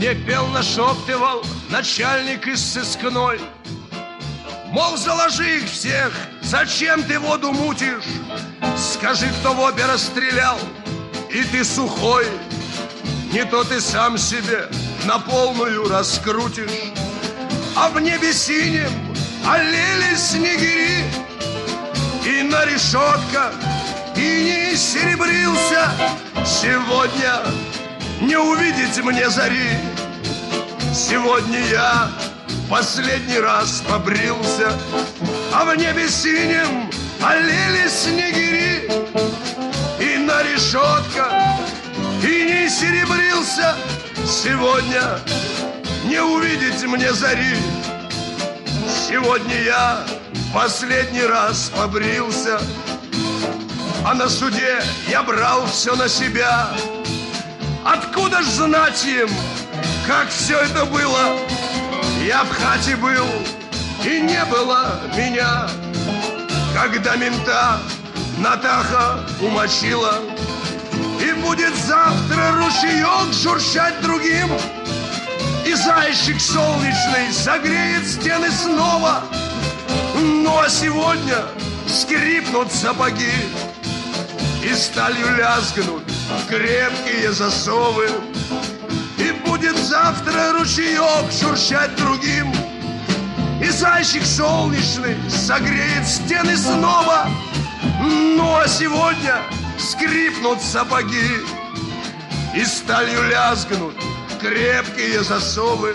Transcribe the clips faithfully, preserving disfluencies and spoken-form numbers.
Мне пел, нашептывал начальник из сыскной. Мол, заложи их всех, зачем ты воду мутишь? Скажи, кто в обе расстрелял, и ты сухой. Не то ты сам себе на полную раскрутишь. А в небе синем олели снегири, и на решетках и не серебрился. Сегодня не увидеть мне зари. Сегодня я последний раз побрился, а в небе синем олели снегири, и на решетках и не серебрился. Сегодня не увидеть мне зари. Сегодня я последний раз побрился, а на суде я брал все на себя. Откуда ж знать им, как все это было? Я в хате был, и не было меня. Когда мента Натаха умочила, и будет завтра ручеек журчать другим, и зайчик солнечный согреет стены снова. Ну а сегодня скрипнут сапоги, и сталью лязгнут крепкие засовы, и будет завтра ручеек журчать другим, и зайчик солнечный согреет стены снова. Ну а сегодня скрипнут сапоги, и сталью лязгнут крепкие засовы.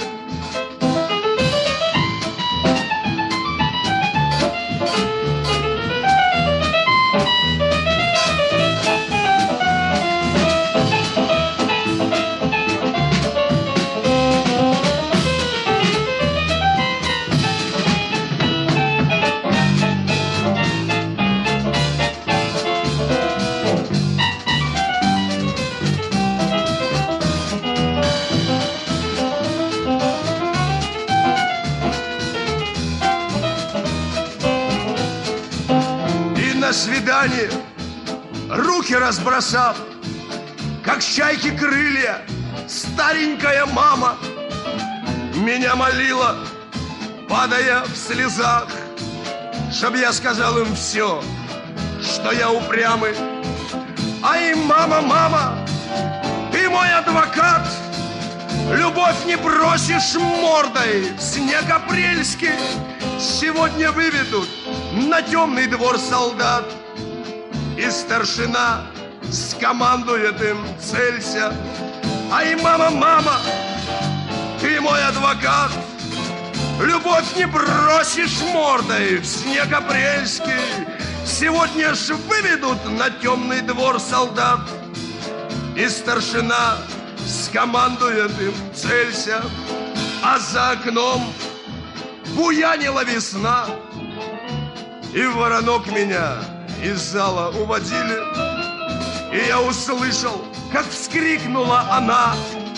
На свидание, руки разбросав, как чайки крылья, старенькая мама меня молила, падая в слезах, чтоб я сказал им все, что я упрямый. А им: мама, мама, ты мой адвокат, любовь не бросишь мордой в снег апрельский. Сегодня выведут на темный двор солдат, и старшина скомандует им: целься. Ай, мама, мама, ты мой адвокат, любовь не бросишь мордой в снег апрельский. Сегодня ж выведут на темный двор солдат, и старшина скомандует им: целься. А за окном буянила весна, и в воронок меня из зала уводили, и я услышал, как вскрикнула она: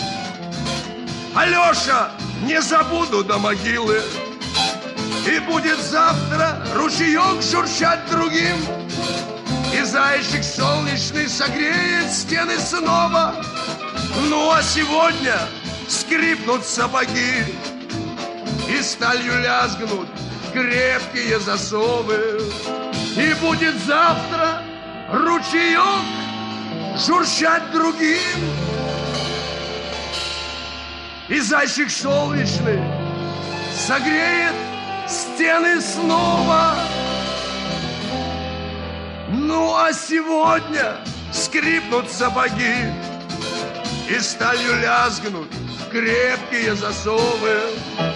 Алеша, не забуду до могилы. И будет завтра ручеек журчать другим, и зайчик солнечный согреет стены снова. Ну а сегодня скрипнут сапоги, и сталью лязгнут крепкие засовы, и будет завтра ручеек журчать другим, и зайчик солнечный согреет стены снова. Ну а сегодня скрипнут сапоги, и сталью лязгнут крепкие засовы.